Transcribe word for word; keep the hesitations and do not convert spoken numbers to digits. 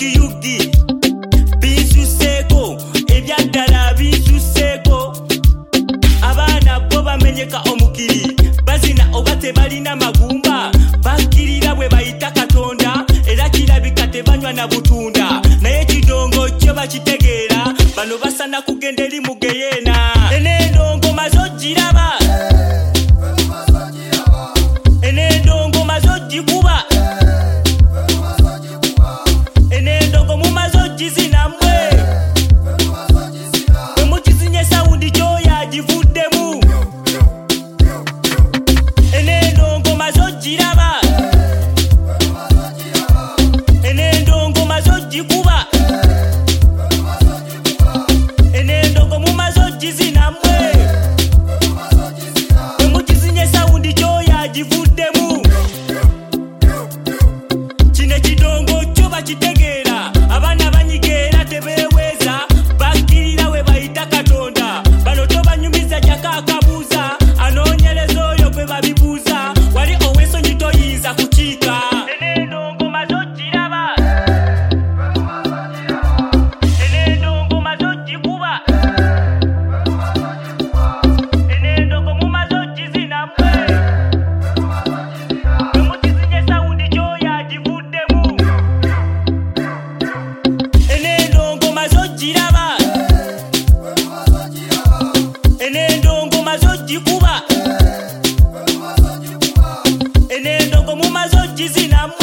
yugi yugi bisuseko ebyaddala bisuseko abaana bo bamenyeka omukiri bazina oba tebalina magumba bakkirira bwe bayita Katonda era kirabika tebanywa na butunda naye kidongo kyo bakitegeera bano basana kugenda eri mugeyeena enendo ngoma zogiraba enendo ngoma zogikuba enendo ngoma zogizinamwe bwe mukizinye sawundi kyoyo agivuddemu enendo ngoma zogiraba enendo ngoma zogikuba enendo ngoma zogizinamwe bwe mukizinye sawundi kyoyo agivuddemu kino ekidongo kyo bakitegeera abaana banyigeera tebeeweeza bakkirira we bayita Katonda bano tobanyumiza jakakabuuza anoonyereza oyo gwe babibuuza wali ow'ensonyi toyinza kukiika enendo ngoma zogiraba enendo ngoma zogikuba enendo ngoma zogizinamwe bwe mukizinye sawundi kyoyo agivuddemu enendo ngoma zogiraba enendo ngoma zogikuba enendo ngoma zogizinamwe